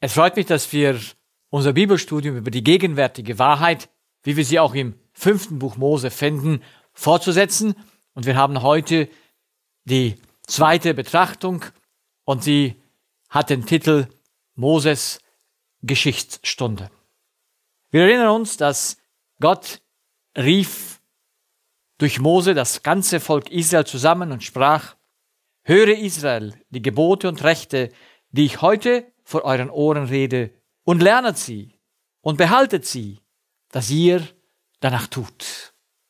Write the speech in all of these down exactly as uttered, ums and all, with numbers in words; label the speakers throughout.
Speaker 1: Es freut mich, dass wir unser Bibelstudium über die gegenwärtige Wahrheit, wie wir sie auch im fünften Buch Mose finden, fortzusetzen. Und wir haben heute die zweite Betrachtung und sie hat den Titel Moses Geschichtsstunde. Wir erinnern uns, dass Gott rief durch Mose das ganze Volk Israel zusammen und sprach: Höre Israel, die Gebote und Rechte, die ich heute vor euren Ohren rede, und lernet sie und behaltet sie, dass ihr danach tut.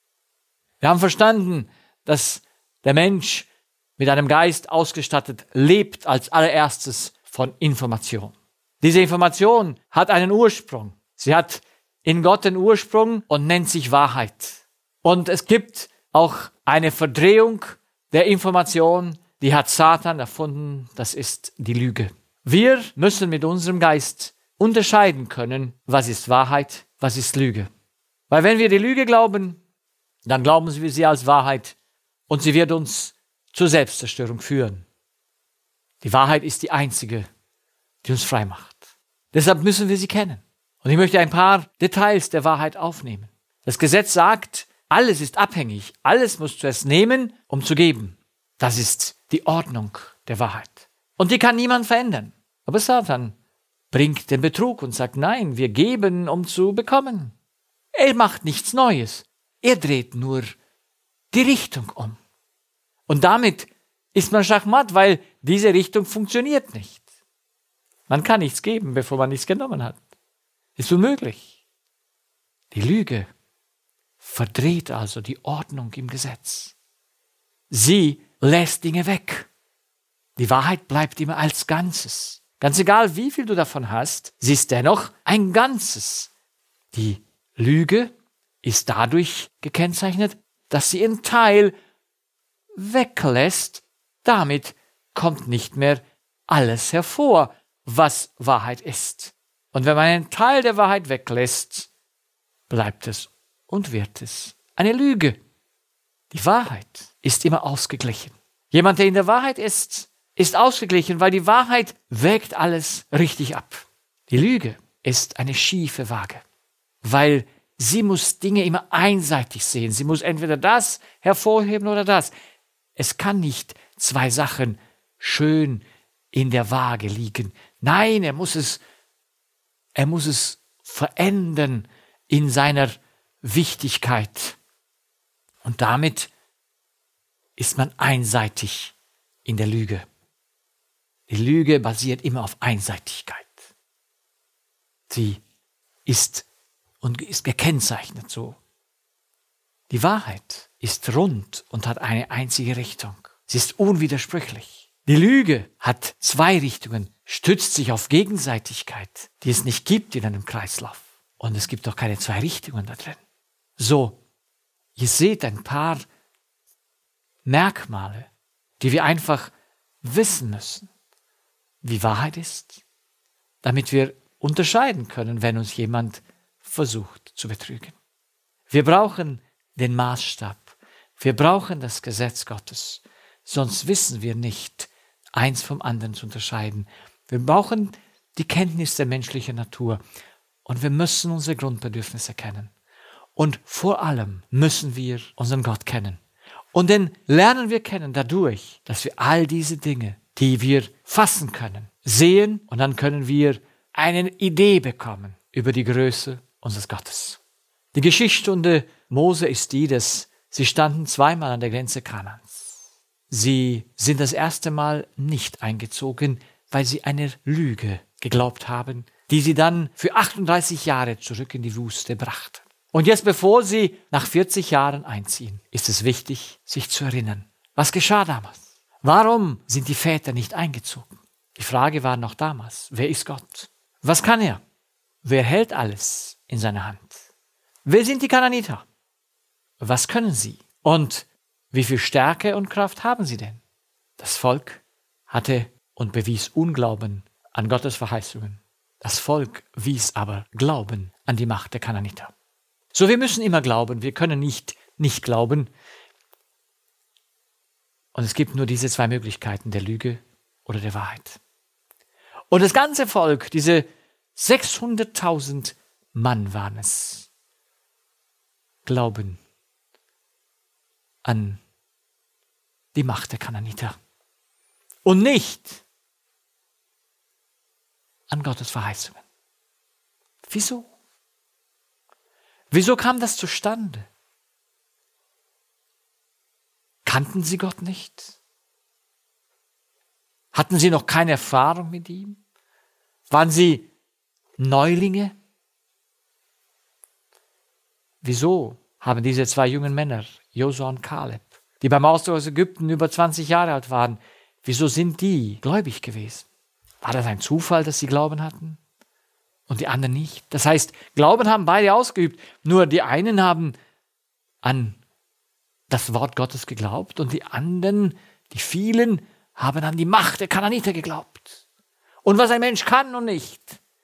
Speaker 1: Wir haben verstanden, dass der Mensch mit einem Geist ausgestattet lebt als allererstes von Information. Diese Information hat einen Ursprung. Sie hat in Gott den Ursprung und nennt sich Wahrheit. Und es gibt auch eine Verdrehung der Information, die hat Satan erfunden, das ist die Lüge. Wir müssen mit unserem Geist unterscheiden können, was ist Wahrheit, was ist Lüge. Weil wenn wir die Lüge glauben, dann glauben wir sie als Wahrheit und sie wird uns zur Selbstzerstörung führen. Die Wahrheit ist die einzige, die uns frei macht. Deshalb müssen wir sie kennen. Und ich möchte ein paar Details der Wahrheit aufnehmen. Das Gesetz sagt, alles ist abhängig, alles muss zuerst nehmen, um zu geben. Das ist die Ordnung der Wahrheit. Und die kann niemand verändern. Aber Satan bringt den Betrug und sagt, nein, wir geben, um zu bekommen. Er macht nichts Neues. Er dreht nur die Richtung um. Und damit ist man schachmatt, weil diese Richtung funktioniert nicht. Man kann nichts geben, bevor man nichts genommen hat. Ist unmöglich. Die Lüge verdreht also die Ordnung im Gesetz. Sie lässt Dinge weg. Die Wahrheit bleibt immer als Ganzes. Ganz egal, wie viel du davon hast, sie ist dennoch ein Ganzes. Die Lüge ist dadurch gekennzeichnet, dass sie einen Teil weglässt. Damit kommt nicht mehr alles hervor, was Wahrheit ist. Und wenn man einen Teil der Wahrheit weglässt, bleibt es und wird es eine Lüge. Die Wahrheit ist immer ausgeglichen. Jemand, der in der Wahrheit ist, ist ausgeglichen, weil die Wahrheit wägt alles richtig ab. Die Lüge ist eine schiefe Waage, weil sie muss Dinge immer einseitig sehen. Sie muss entweder das hervorheben oder das. Es kann nicht zwei Sachen schön in der Waage liegen. Nein, er muss es, er muss es verändern in seiner Wichtigkeit. Und damit ist man einseitig in der Lüge. Die Lüge basiert immer auf Einseitigkeit. Sie ist und ist gekennzeichnet so. Die Wahrheit ist rund und hat eine einzige Richtung. Sie ist unwidersprüchlich. Die Lüge hat zwei Richtungen, stützt sich auf Gegenseitigkeit, die es nicht gibt in einem Kreislauf. Und es gibt auch keine zwei Richtungen da drin. So, ihr seht ein paar Merkmale, die wir einfach wissen müssen, wie Wahrheit ist, damit wir unterscheiden können, wenn uns jemand versucht zu betrügen. Wir brauchen den Maßstab, wir brauchen das Gesetz Gottes, sonst wissen wir nicht, eins vom anderen zu unterscheiden. Wir brauchen die Kenntnis der menschlichen Natur und wir müssen unsere Grundbedürfnisse kennen. Und vor allem müssen wir unseren Gott kennen. Und den lernen wir kennen dadurch, dass wir all diese Dinge, die wir fassen können, sehen und dann können wir eine Idee bekommen über die Größe unseres Gottes. Die Geschichtsstunde Mose ist die, dass sie standen zweimal an der Grenze Kanaans. Sie sind das erste Mal nicht eingezogen, weil sie eine Lüge geglaubt haben, die sie dann für achtunddreißig Jahre zurück in die Wüste brachte. Und jetzt, bevor sie nach vierzig Jahren einziehen, ist es wichtig, sich zu erinnern. Was geschah damals? Warum sind die Väter nicht eingezogen? Die Frage war noch damals, wer ist Gott? Was kann er? Wer hält alles in seiner Hand? Wer sind die Kanaaniter? Was können sie? Und wie viel Stärke und Kraft haben sie denn? Das Volk hatte und bewies Unglauben an Gottes Verheißungen. Das Volk wies aber Glauben an die Macht der Kanaaniter. So, wir müssen immer glauben, wir können nicht nicht glauben. Und es gibt nur diese zwei Möglichkeiten, der Lüge oder der Wahrheit. Und das ganze Volk, diese sechshunderttausend Mann waren es, glauben an die Macht der Kanaaniter und nicht an Gottes Verheißungen. Wieso? Wieso kam das zustande? Kannten sie Gott nicht? Hatten sie noch keine Erfahrung mit ihm? Waren sie Neulinge? Wieso haben diese zwei jungen Männer, Josua und Kaleb, die beim Auszug aus Ägypten über zwanzig Jahre alt waren, wieso sind die gläubig gewesen? War das ein Zufall, dass sie Glauben hatten und die anderen nicht? Das heißt, Glauben haben beide ausgeübt, nur die einen haben an das Wort Gottes geglaubt und die anderen, die vielen, haben an die Macht der Kanaaniter geglaubt. Und was ein Mensch kann und nicht.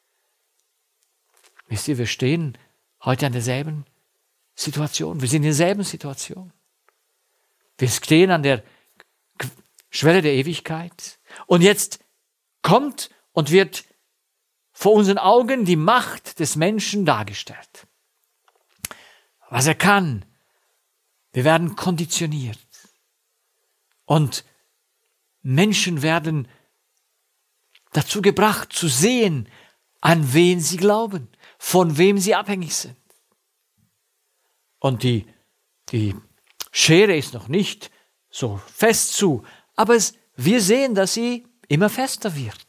Speaker 1: Wisst ihr, wir stehen heute an derselben Situation. Wir sind in derselben Situation. Wir stehen an der Schwelle der Ewigkeit. Und jetzt kommt und wird vor unseren Augen die Macht des Menschen dargestellt. Was er kann. Wir werden konditioniert. Und Menschen werden dazu gebracht zu sehen, an wen sie glauben, von wem sie abhängig sind. Und die, die Schere ist noch nicht so fest zu, aber es, wir sehen, dass sie immer fester wird.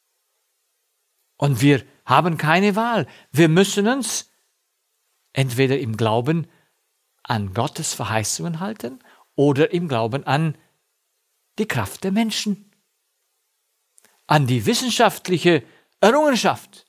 Speaker 1: Und wir haben keine Wahl. Wir müssen uns entweder im Glauben an Gottes Verheißungen halten oder im Glauben an die Kraft der Menschen, an die wissenschaftliche Errungenschaft,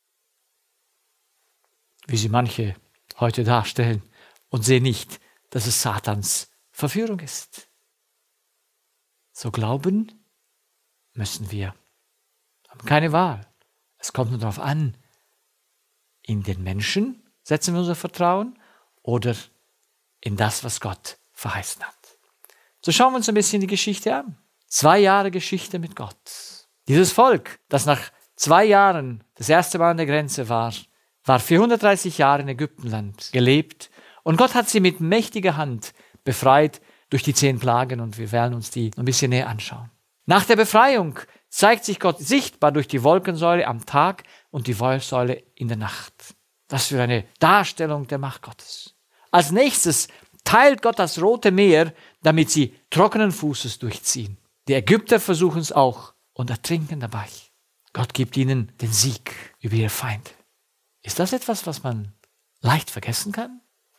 Speaker 1: wie sie manche heute darstellen und sehen nicht, dass es Satans Verführung ist. So glauben müssen wir. Haben keine Wahl. Es kommt nur darauf an, in den Menschen setzen wir unser Vertrauen oder in das, was Gott verheißen hat. So schauen wir uns ein bisschen die Geschichte an. Zwei Jahre Geschichte mit Gott. Dieses Volk, das nach zwei Jahren das erste Mal an der Grenze war, war vierhundertdreißig Jahre in Ägyptenland gelebt und Gott hat sie mit mächtiger Hand befreit durch die zehn Plagen und wir werden uns die ein bisschen näher anschauen. Nach der Befreiung zeigt sich Gott sichtbar durch die Wolkensäule am Tag und die Feuersäule in der Nacht. Was für eine Darstellung der Macht Gottes. Als nächstes teilt Gott das Rote Meer, damit sie trockenen Fußes durchziehen. Die Ägypter versuchen es auch und ertrinken dabei. Gott gibt ihnen den Sieg über ihre Feinde. Ist das etwas, was man leicht vergessen kann?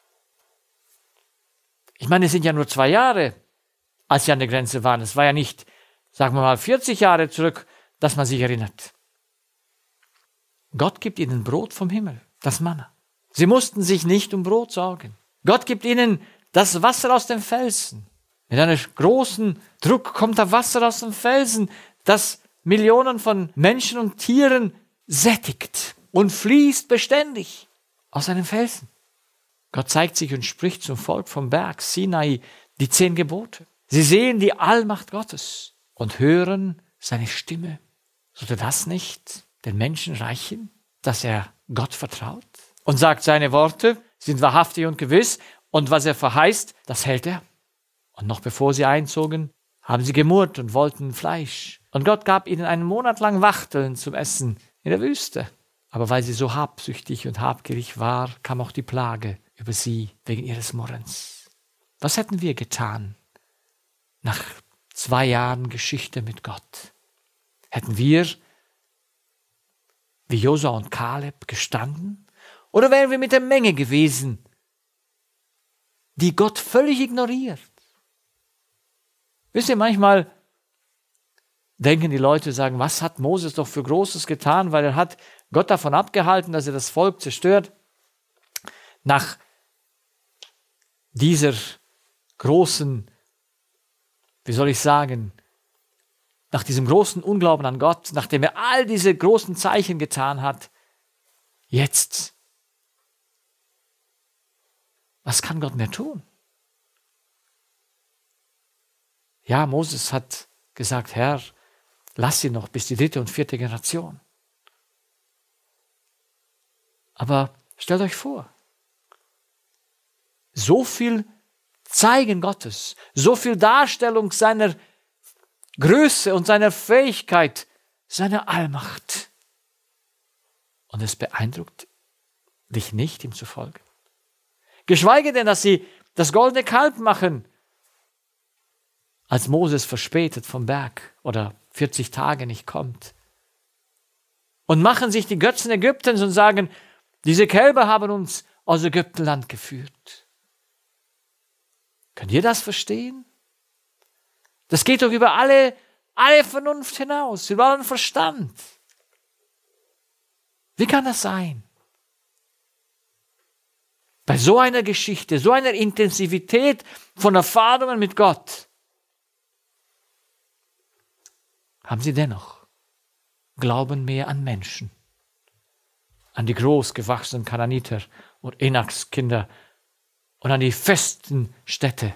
Speaker 1: Ich meine, es sind ja nur zwei Jahre, als sie an der Grenze waren. Es war ja nicht, sagen wir mal, vierzig Jahre zurück, dass man sich erinnert. Gott gibt ihnen Brot vom Himmel, das Manna. Sie mussten sich nicht um Brot sorgen. Gott gibt ihnen das Wasser aus dem Felsen. Mit einem großen Druck kommt da Wasser aus dem Felsen, das Millionen von Menschen und Tieren sättigt und fließt beständig aus einem Felsen. Gott zeigt sich und spricht zum Volk vom Berg Sinai die zehn Gebote. Sie sehen die Allmacht Gottes und hören seine Stimme. Sollte das nicht den Menschen reichen, dass er Gott vertraut und sagt, seine Worte sind wahrhaftig und gewiss und was er verheißt, das hält er. Und noch bevor sie einzogen, haben sie gemurrt und wollten Fleisch. Und Gott gab ihnen einen Monat lang Wachteln zum Essen in der Wüste. Aber weil sie so habsüchtig und habgierig war, kam auch die Plage über sie wegen ihres Murrens. Was hätten wir getan nach zwei Jahren Geschichte mit Gott? Hätten wir wie Josua und Kaleb gestanden? Oder wären wir mit der Menge gewesen, die Gott völlig ignoriert? Wisst ihr, manchmal denken die Leute, sagen, was hat Moses doch für Großes getan, weil er hat Gott davon abgehalten, dass er das Volk zerstört. Nach dieser großen, wie soll ich sagen, nach diesem großen Unglauben an Gott, nachdem er all diese großen Zeichen getan hat, jetzt, was kann Gott mehr tun? Ja, Moses hat gesagt, Herr, Lass sie noch bis die dritte und vierte Generation. Aber stellt euch vor, so viel Zeigen Gottes, so viel Darstellung seiner Größe und seiner Fähigkeit, seiner Allmacht. Und es beeindruckt dich nicht, ihm zu folgen. Geschweige denn, dass sie das goldene Kalb machen, als Moses verspätet vom Berg oder vierzig Tage nicht kommt. Und machen sich die Götzen Ägyptens und sagen, diese Kälber haben uns aus Ägyptenland geführt. Könnt ihr das verstehen? Das geht doch über alle, alle Vernunft hinaus, über allen Verstand. Wie kann das sein? Bei so einer Geschichte, so einer Intensivität von Erfahrungen mit Gott, haben sie dennoch Glauben mehr an Menschen, an die großgewachsenen Kanaaniter und Enaks Kinder und an die festen Städte.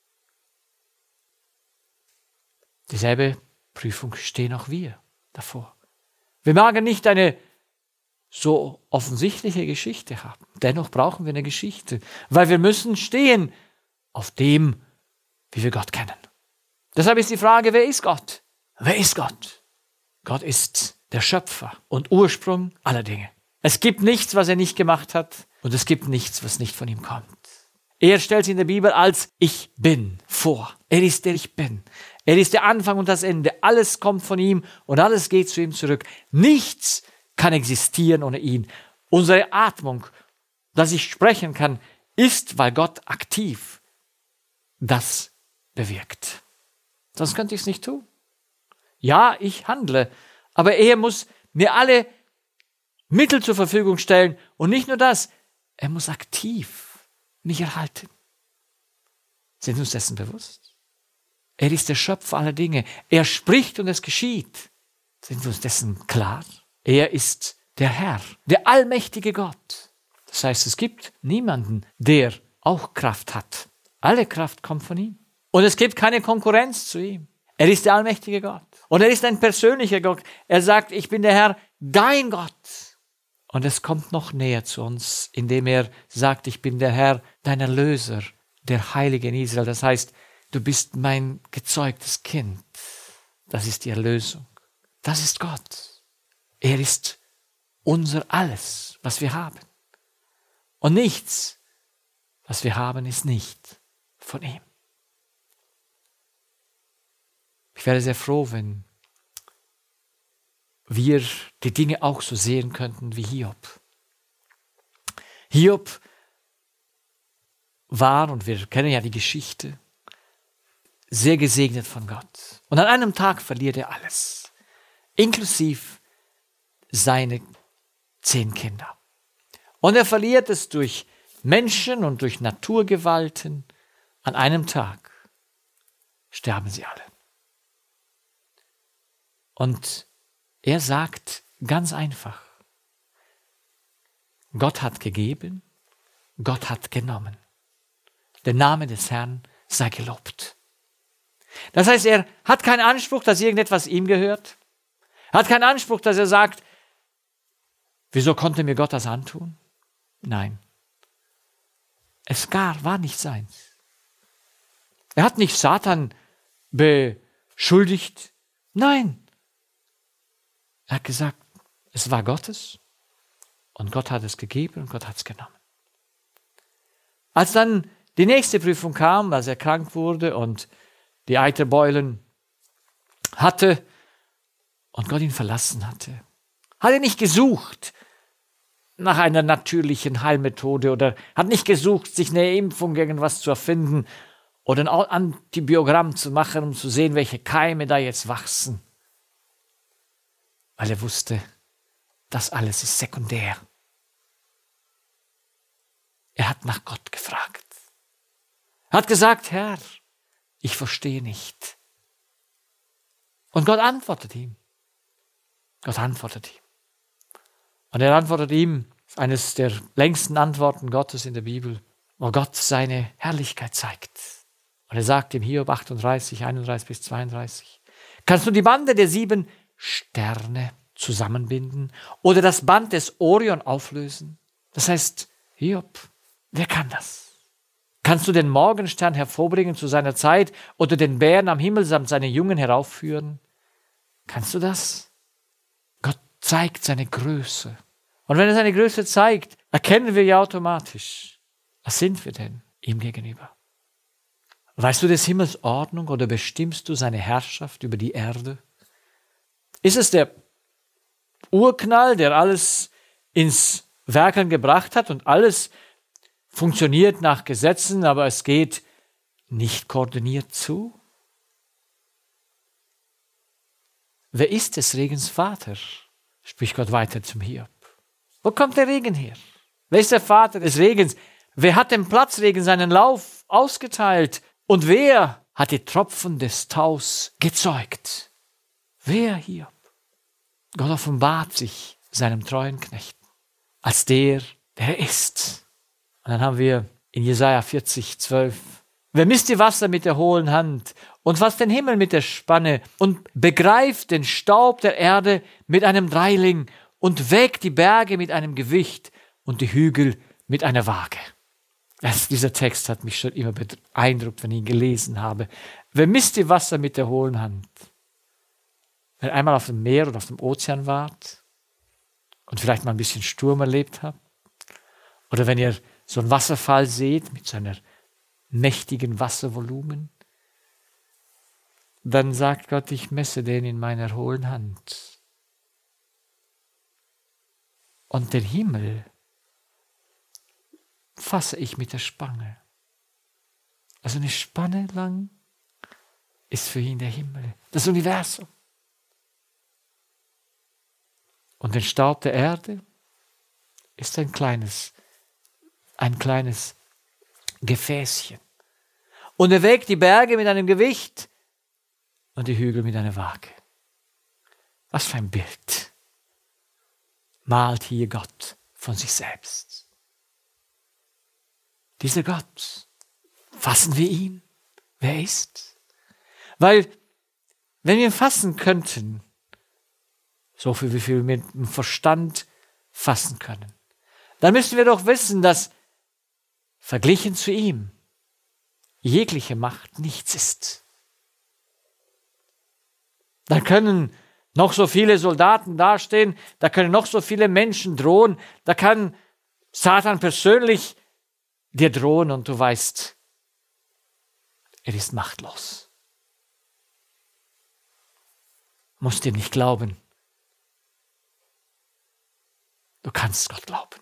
Speaker 1: Dieselbe Prüfung stehen auch wir davor. Wir mögen nicht eine so offensichtliche Geschichte haben. Dennoch brauchen wir eine Geschichte, weil wir müssen stehen auf dem, wie wir Gott kennen. Deshalb ist die Frage, wer ist Gott? Wer ist Gott? Gott ist der Schöpfer und Ursprung aller Dinge. Es gibt nichts, was er nicht gemacht hat, und es gibt nichts, was nicht von ihm kommt. Er stellt sich in der Bibel als Ich Bin vor. Er ist der Ich Bin. Er ist der Anfang und das Ende. Alles kommt von ihm und alles geht zu ihm zurück. Nichts kann existieren ohne ihn. Unsere Atmung, dass ich sprechen kann, ist, weil Gott aktiv das bewirkt. Sonst könnte ich es nicht tun. Ja, ich handle, aber er muss mir alle Mittel zur Verfügung stellen und nicht nur das, er muss aktiv mich erhalten. Sind wir uns dessen bewusst? Er ist der Schöpfer aller Dinge. Er spricht und es geschieht. Sind wir uns dessen klar? Er ist der Herr, der allmächtige Gott. Das heißt, es gibt niemanden, der auch Kraft hat. Alle Kraft kommt von ihm. Und es gibt keine Konkurrenz zu ihm. Er ist der allmächtige Gott. Und er ist ein persönlicher Gott. Er sagt, ich bin der Herr, dein Gott. Und es kommt noch näher zu uns, indem er sagt, ich bin der Herr, dein Erlöser, der Heilige in Israel. Das heißt, du bist mein gezeugtes Kind. Das ist die Erlösung. Das ist Gott. Er ist unser Alles, was wir haben. Und nichts, was wir haben, ist nicht von ihm. Ich wäre sehr froh, wenn wir die Dinge auch so sehen könnten wie Hiob. Hiob war, und wir kennen ja die Geschichte, sehr gesegnet von Gott. Und an einem Tag verliert er alles, inklusive seine zehn Kinder. Und er verliert es durch Menschen und durch Naturgewalten. An einem Tag sterben sie alle. Und er sagt ganz einfach, Gott hat gegeben, Gott hat genommen. Der Name des Herrn sei gelobt. Das heißt, er hat keinen Anspruch, dass irgendetwas ihm gehört. Er hat keinen Anspruch, dass er sagt, wieso konnte mir Gott das antun? Nein. Es gar war nicht seins. Er hat nicht Satan beschuldigt. Nein. Er hat gesagt, es war Gottes und Gott hat es gegeben und Gott hat es genommen. Als dann die nächste Prüfung kam, als er krank wurde und die Eiterbeulen hatte und Gott ihn verlassen hatte, hat er nicht gesucht nach einer natürlichen Heilmethode oder hat nicht gesucht, sich eine Impfung gegen was zu erfinden oder ein Antibiogramm zu machen, um zu sehen, welche Keime da jetzt wachsen. Weil er wusste, das alles ist sekundär. Er hat nach Gott gefragt. Er hat gesagt, Herr, ich verstehe nicht. Und Gott antwortet ihm. Gott antwortet ihm. Und er antwortet ihm, eines der längsten Antworten Gottes in der Bibel, wo Gott seine Herrlichkeit zeigt. Und er sagt im Hiob achtunddreißig, einunddreißig bis zweiunddreißig, Kannst du die Bande der sieben Sterne zusammenbinden oder das Band des Orion auflösen? Das heißt, Hiob, wer kann das? Kannst du den Morgenstern hervorbringen zu seiner Zeit oder den Bären am Himmel samt seine Jungen heraufführen? Kannst du das? Gott zeigt seine Größe. Und wenn er seine Größe zeigt, erkennen wir ja automatisch, was sind wir denn ihm gegenüber? Weißt du des Himmels Ordnung oder bestimmst du seine Herrschaft über die Erde? Ist es der Urknall, der alles ins Werkeln gebracht hat und alles funktioniert nach Gesetzen, aber es geht nicht koordiniert zu? Wer ist des Regens Vater? Spricht Gott weiter zum Hiob. Wo kommt der Regen her? Wer ist der Vater des Regens? Wer hat dem Platzregen seinen Lauf ausgeteilt? Und wer hat die Tropfen des Taus gezeugt? Wer, Hiob? Gott offenbart sich seinem treuen Knechten als der, der er ist. Und dann haben wir in Jesaja vierzig, zwölf: Wer misst die Wasser mit der hohlen Hand und fasst den Himmel mit der Spanne und begreift den Staub der Erde mit einem Dreiling und wägt die Berge mit einem Gewicht und die Hügel mit einer Waage. Das, dieser Text hat mich schon immer beeindruckt, wenn ich ihn gelesen habe. Wer misst die Wasser mit der hohlen Hand? Wenn ihr einmal auf dem Meer oder auf dem Ozean wart und vielleicht mal ein bisschen Sturm erlebt habt, oder wenn ihr so einen Wasserfall seht mit so einer mächtigen Wasservolumen, dann sagt Gott, ich messe den in meiner hohlen Hand. Und den Himmel fasse ich mit der Spange. Also eine Spanne lang ist für ihn der Himmel, das Universum. Und den Staub der Erde ist ein kleines, ein kleines Gefäßchen. Und er wägt die Berge mit einem Gewicht und die Hügel mit einer Waage. Was für ein Bild malt hier Gott von sich selbst. Dieser Gott, fassen wir ihn, wer er ist? Weil, wenn wir ihn fassen könnten, so viel, wie viel wir mit dem Verstand fassen können, dann müssen wir doch wissen, dass verglichen zu ihm jegliche Macht nichts ist. Da können noch so viele Soldaten dastehen, da können noch so viele Menschen drohen, da kann Satan persönlich dir drohen und du weißt, er ist machtlos. Musst ihm nicht glauben. Du kannst Gott glauben.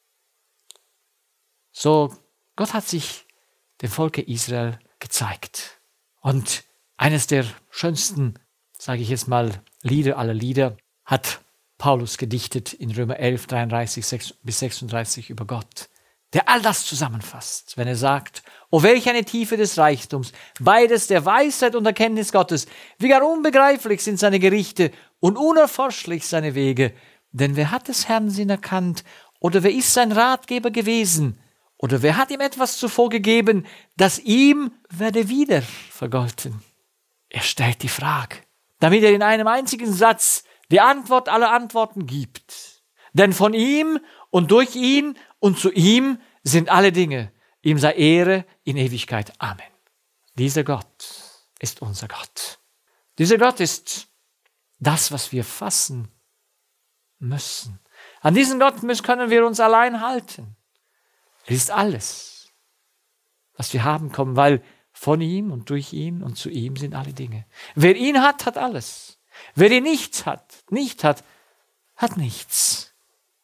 Speaker 1: So, Gott hat sich dem Volke Israel gezeigt. Und eines der schönsten, sage ich jetzt mal, Lieder aller Lieder hat Paulus gedichtet in Römer elf, dreiunddreißig bis sechsunddreißig über Gott, der all das zusammenfasst, wenn er sagt, o welch eine Tiefe des Reichtums, beides der Weisheit und Erkenntnis Gottes, wie gar unbegreiflich sind seine Gerichte und unerforschlich seine Wege. Denn wer hat des Herrn Sinn erkannt, oder wer ist sein Ratgeber gewesen, oder wer hat ihm etwas zuvor gegeben, das ihm werde wieder vergolten? Er stellt die Frage, damit er in einem einzigen Satz die Antwort aller Antworten gibt. Denn von ihm und durch ihn und zu ihm sind alle Dinge. Ihm sei Ehre in Ewigkeit. Amen. Dieser Gott ist unser Gott. Dieser Gott ist das, was wir fassen müssen. An diesen Gott können wir uns allein halten. Er ist alles, was wir haben kommen, weil von ihm und durch ihn und zu ihm sind alle Dinge. Wer ihn hat, hat alles. Wer ihn nicht hat, nicht hat, hat nichts.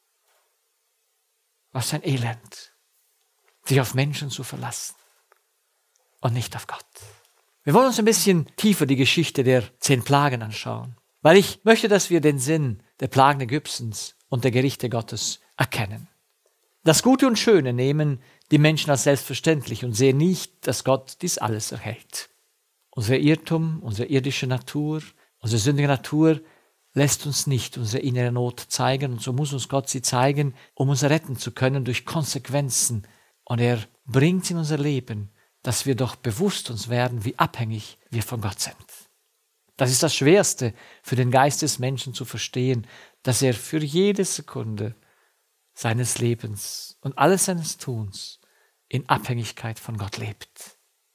Speaker 1: Was ein Elend, sich auf Menschen zu verlassen und nicht auf Gott. Wir wollen uns ein bisschen tiefer die Geschichte der zehn Plagen anschauen, weil ich möchte, dass wir den Sinn der Plagen Ägyptens und der Gerichte Gottes erkennen. Das Gute und Schöne nehmen die Menschen als selbstverständlich und sehen nicht, dass Gott dies alles erhält. Unser Irrtum, unsere irdische Natur, unsere sündige Natur lässt uns nicht unsere innere Not zeigen und so muss uns Gott sie zeigen, um uns retten zu können durch Konsequenzen. Und er bringt in unser Leben, dass wir doch bewusst uns werden, wie abhängig wir von Gott sind. Das ist das Schwerste für den Geist des Menschen zu verstehen, dass er für jede Sekunde seines Lebens und alles seines Tuns in Abhängigkeit von Gott lebt.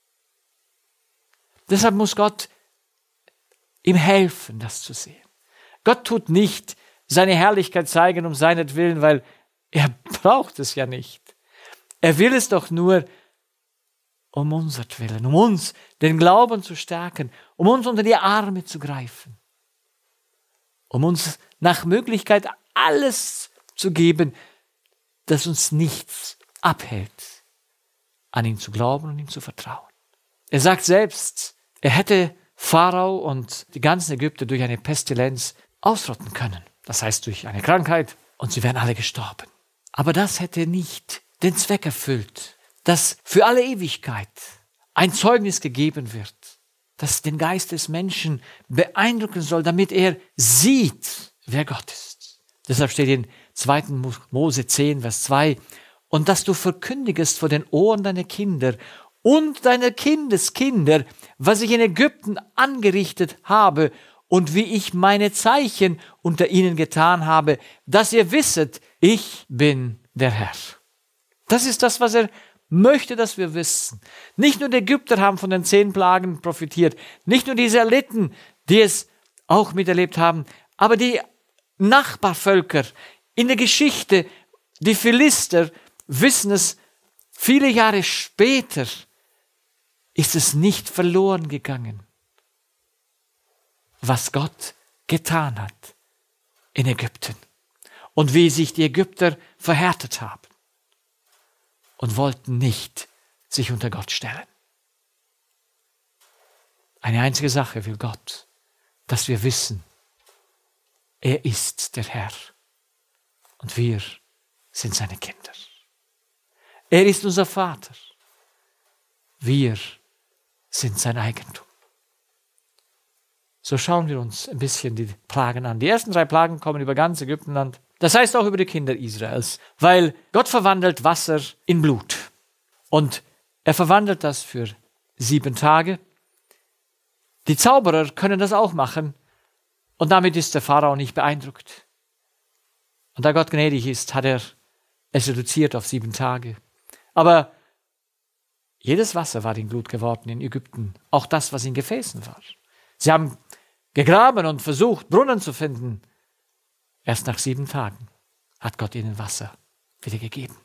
Speaker 1: Deshalb muss Gott ihm helfen, das zu sehen. Gott tut nicht seine Herrlichkeit zeigen um seinetwillen, weil er braucht es ja nicht. Er will es doch nur um unsertwillen, um uns den Glauben zu stärken, um uns unter die Arme zu greifen, um uns nach Möglichkeit alles zu geben, das uns nichts abhält, an ihn zu glauben und ihm zu vertrauen. Er sagt selbst, er hätte Pharao und die ganzen Ägypter durch eine Pestilenz ausrotten können. Das heißt durch eine Krankheit, und sie wären alle gestorben. Aber das hätte nicht den Zweck erfüllt, dass für alle Ewigkeit ein Zeugnis gegeben wird, das den Geist des Menschen beeindrucken soll, damit er sieht, wer Gott ist. Deshalb steht in zweiten Mose zehn, Vers zwei, und dass du verkündigest vor den Ohren deiner Kinder und deiner Kindeskinder, was ich in Ägypten angerichtet habe und wie ich meine Zeichen unter ihnen getan habe, dass ihr wisset, ich bin der Herr. Das ist das, was er möchte, dass wir wissen. Nicht nur die Ägypter haben von den zehn Plagen profitiert, nicht nur die Israeliten, die es auch miterlebt haben, aber die Nachbarvölker in der Geschichte, die Philister, wissen es, viele Jahre später ist es nicht verloren gegangen, was Gott getan hat in Ägypten und wie sich die Ägypter verhärtet haben und wollten nicht sich unter Gott stellen. Eine einzige Sache will Gott, dass wir wissen, er ist der Herr und wir sind seine Kinder. Er ist unser Vater. Wir sind sein Eigentum. So schauen wir uns ein bisschen die Plagen an. Die ersten drei Plagen kommen über ganz Ägyptenland. Das heißt auch über die Kinder Israels, weil Gott verwandelt Wasser in Blut. Und er verwandelt das für sieben Tage. Die Zauberer können das auch machen und damit ist der Pharao nicht beeindruckt. Und da Gott gnädig ist, hat er es reduziert auf sieben Tage. Aber jedes Wasser war in Blut geworden in Ägypten, auch das, was in Gefäßen war. Sie haben gegraben und versucht, Brunnen zu finden. Erst nach sieben Tagen hat Gott ihnen Wasser wieder gegeben.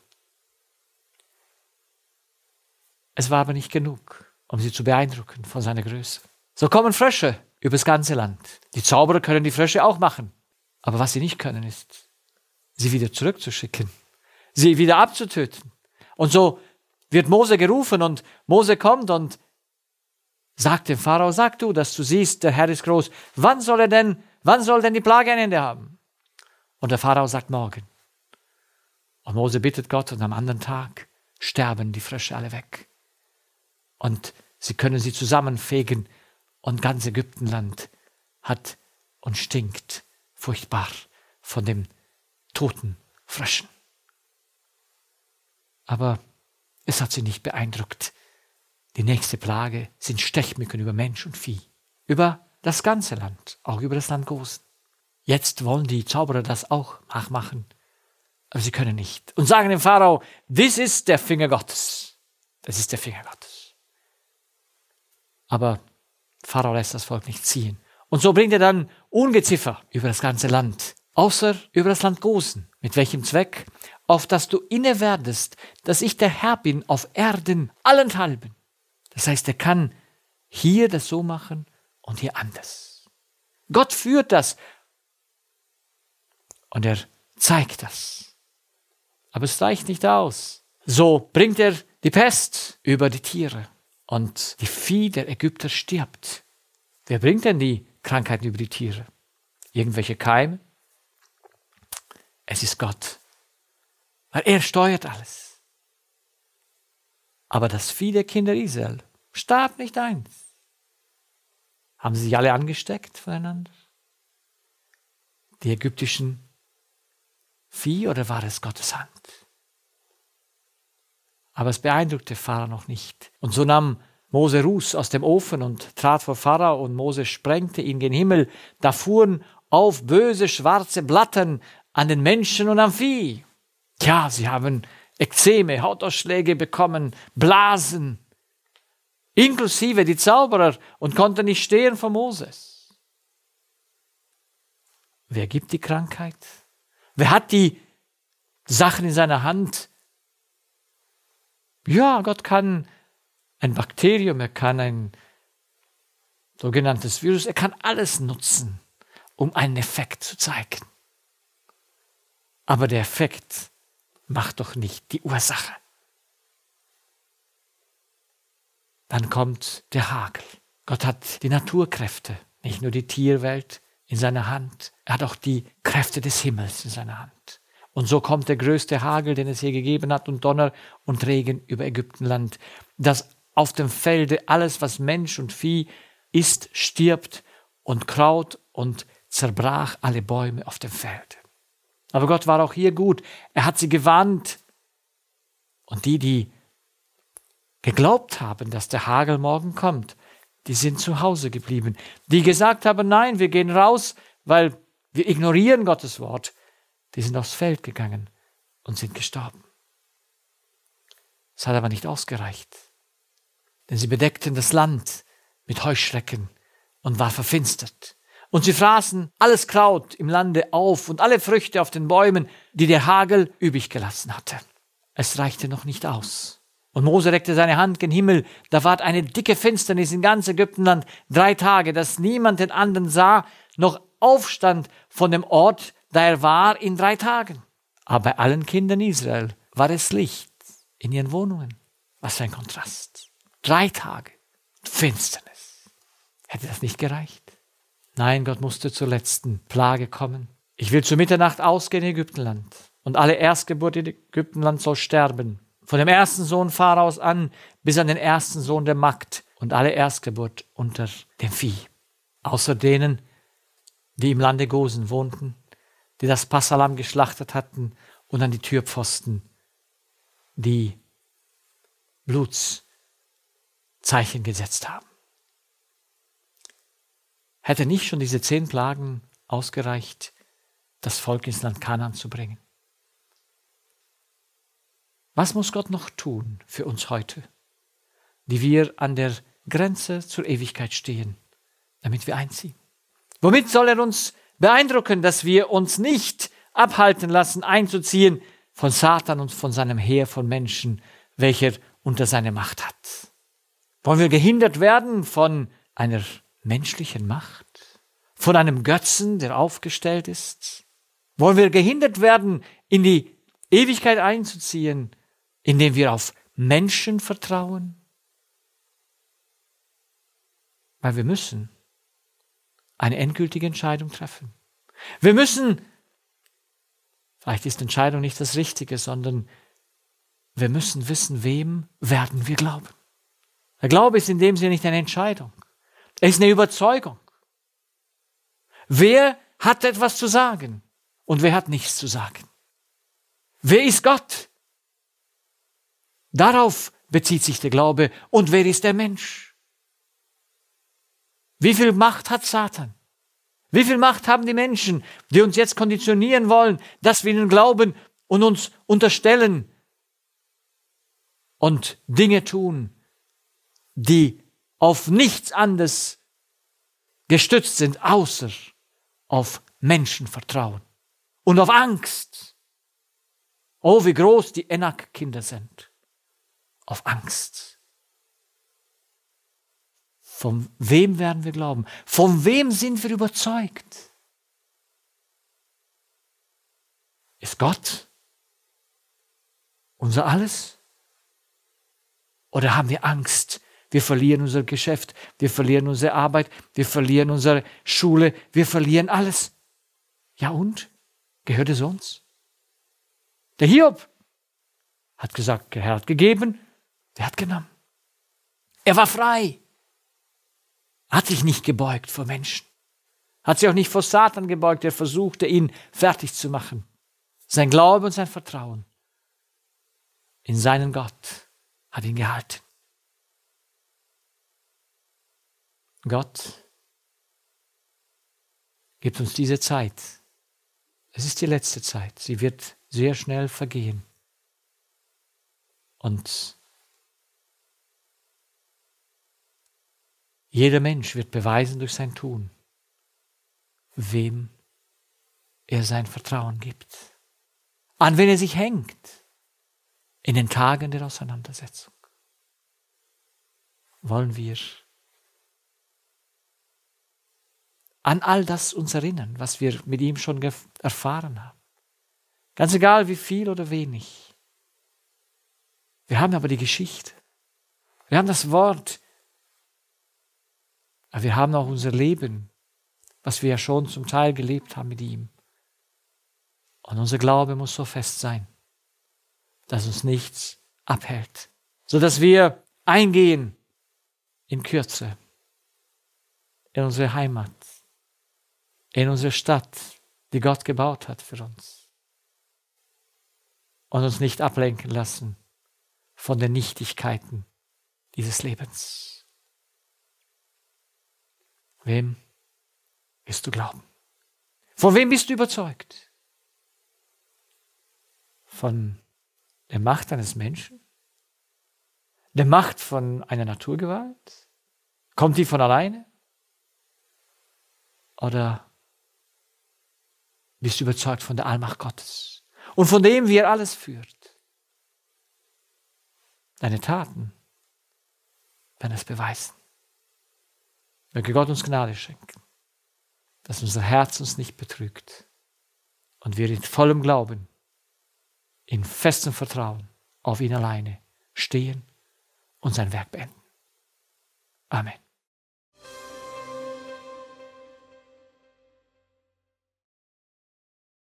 Speaker 1: Es war aber nicht genug, um sie zu beeindrucken von seiner Größe. So kommen Frösche übers ganze Land. Die Zauberer können die Frösche auch machen. Aber was sie nicht können, ist, sie wieder zurückzuschicken, sie wieder abzutöten. Und so wird Mose gerufen und Mose kommt und sagt dem Pharao, sag du, dass du siehst, der Herr ist groß. Wann soll er denn, wann soll denn die Plage ein Ende haben? Und der Pharao sagt morgen. Und Mose bittet Gott und am anderen Tag sterben die Frösche alle weg. Und sie können sie zusammenfegen und ganz Ägyptenland hat und stinkt furchtbar von dem toten Fröschen. Aber es hat sie nicht beeindruckt. Die nächste Plage sind Stechmücken über Mensch und Vieh. Über das ganze Land, auch über das Land Gosen. Jetzt wollen die Zauberer das auch nachmachen, aber sie können nicht. Und sagen dem Pharao, das ist der Finger Gottes. Das ist der Finger Gottes. Aber Pharao lässt das Volk nicht ziehen. Und so bringt er dann Ungeziefer über das ganze Land, außer über das Land Gosen. Mit welchem Zweck? Auf dass du inne werdest, dass ich der Herr bin auf Erden allenthalben. Das heißt, er kann hier das so machen und hier anders. Gott führt das und er zeigt das. Aber es reicht nicht aus. So bringt er die Pest über die Tiere und die Vieh der Ägypter stirbt. Wer bringt denn die Krankheiten über die Tiere? Irgendwelche Keime? Es ist Gott. Weil er steuert alles. Aber das Vieh der Kinder Israel starb nicht eins. Haben sie sich alle angesteckt voneinander? Die ägyptischen Vieh oder war es Gottes Hand? Aber es beeindruckte Pharao noch nicht. Und so nahm Mose ruß aus dem Ofen und trat vor Pharao, und Mose sprengte in den Himmel. Da fuhren auf böse schwarze Blattern an den Menschen und am Vieh. Tja, sie haben Ekzeme, Hautausschläge bekommen, Blasen, inklusive die Zauberer, und konnten nicht stehen vor Moses. Wer gibt die Krankheit? Wer hat die Sachen in seiner Hand? Ja, Gott kann ein Bakterium, er kann ein sogenanntes Virus, er kann alles nutzen, um einen Effekt zu zeigen. Aber der Effekt macht doch nicht die Ursache. Dann kommt der Hagel. Gott hat die Naturkräfte, nicht nur die Tierwelt in seiner Hand, er hat auch die Kräfte des Himmels in seiner Hand. Und so kommt der größte Hagel, den es je gegeben hat, und Donner und Regen über Ägyptenland, dass auf dem Felde alles, was Mensch und Vieh ist, stirbt, und Kraut, und zerbrach alle Bäume auf dem Felde. Aber Gott war auch hier gut. Er hat sie gewarnt. Und die, die geglaubt haben, dass der Hagel morgen kommt, die sind zu Hause geblieben. Die gesagt haben, nein, wir gehen raus, weil wir ignorieren Gottes Wort, die sind aufs Feld gegangen und sind gestorben. Es hat aber nicht ausgereicht. Denn sie bedeckten das Land mit Heuschrecken und war verfinstert. Und sie fraßen alles Kraut im Lande auf und alle Früchte auf den Bäumen, die der Hagel übrig gelassen hatte. Es reichte noch nicht aus. Und Mose reckte seine Hand gen Himmel, da ward eine dicke Finsternis in ganz Ägyptenland, drei Tage, dass niemand den anderen sah, noch aufstand von dem Ort, da er war, in drei Tagen. Aber bei allen Kindern Israel war es Licht in ihren Wohnungen. Was für ein Kontrast. Drei Tage Finsternis. Hätte das nicht gereicht? Nein, Gott musste zur letzten Plage kommen. Ich will zu Mitternacht ausgehen in Ägyptenland, und alle Erstgeburt in Ägyptenland soll sterben. Von dem ersten Sohn Pharaos an bis an den ersten Sohn der Magd und alle Erstgeburt unter dem Vieh. Außer denen, die im Lande Gosen wohnten, die das Passalam geschlachtet hatten und an die Türpfosten die Blutszeichen gesetzt haben. Hätte nicht schon diese zehn Plagen ausgereicht, das Volk ins Land Kanaan zu bringen? Was muss Gott noch tun für uns heute, die wir an der Grenze zur Ewigkeit stehen, damit wir einziehen? Womit soll er uns beeindrucken, dass wir uns nicht abhalten lassen, einzuziehen von Satan und von seinem Heer von Menschen, welcher unter seine Macht hat? Wollen wir gehindert werden von einer menschlichen Macht? Von einem Götzen, der aufgestellt ist? Wollen wir gehindert werden, in die Ewigkeit einzuziehen, indem wir auf Menschen vertrauen? Weil wir müssen eine endgültige Entscheidung treffen. Wir müssen, vielleicht ist Entscheidung nicht das Richtige, sondern wir müssen wissen, wem werden wir glauben. Der Glaube ist in dem Sinne nicht eine Entscheidung. Er ist eine Überzeugung. Wer hat etwas zu sagen und wer hat nichts zu sagen? Wer ist Gott? Darauf bezieht sich der Glaube. Und wer ist der Mensch? Wie viel Macht hat Satan? Wie viel Macht haben die Menschen, die uns jetzt konditionieren wollen, dass wir ihnen glauben und uns unterstellen und Dinge tun, die auf nichts anderes gestützt sind, außer auf Menschenvertrauen und auf Angst. Oh, wie groß die Enak-Kinder sind. Auf Angst. Von wem werden wir glauben? Von wem sind wir überzeugt? Ist Gott unser Alles? Oder haben wir Angst? Wir verlieren unser Geschäft, wir verlieren unsere Arbeit, wir verlieren unsere Schule, wir verlieren alles. Ja und? Gehört es uns? Der Hiob hat gesagt, der Herr hat gegeben, der hat genommen. Er war frei. Hat sich nicht gebeugt vor Menschen. Hat sich auch nicht vor Satan gebeugt, der versuchte, ihn fertig zu machen. Sein Glaube und sein Vertrauen in seinen Gott hat ihn gehalten. Gott, gibt uns diese Zeit. Es ist die letzte Zeit. Sie wird sehr schnell vergehen. Und jeder Mensch wird beweisen durch sein Tun, wem er sein Vertrauen gibt, an wen er sich hängt in den Tagen der Auseinandersetzung. Wollen wir an all das uns erinnern, was wir mit ihm schon erfahren haben. Ganz egal, wie viel oder wenig. Wir haben aber die Geschichte. Wir haben das Wort. Aber wir haben auch unser Leben, was wir ja schon zum Teil gelebt haben mit ihm. Und unser Glaube muss so fest sein, dass uns nichts abhält, sodass wir eingehen in Kürze in unsere Heimat, in unsere Stadt, die Gott gebaut hat für uns, und uns nicht ablenken lassen von den Nichtigkeiten dieses Lebens. Wem wirst du glauben? Von wem bist du überzeugt? Von der Macht eines Menschen? Der Macht von einer Naturgewalt? Kommt die von alleine? Oder bist du überzeugt von der Allmacht Gottes und von dem, wie er alles führt? Deine Taten werden es beweisen. Möge Gott uns Gnade schenken, dass unser Herz uns nicht betrügt und wir in vollem Glauben, in festem Vertrauen auf ihn alleine stehen und sein Werk beenden. Amen.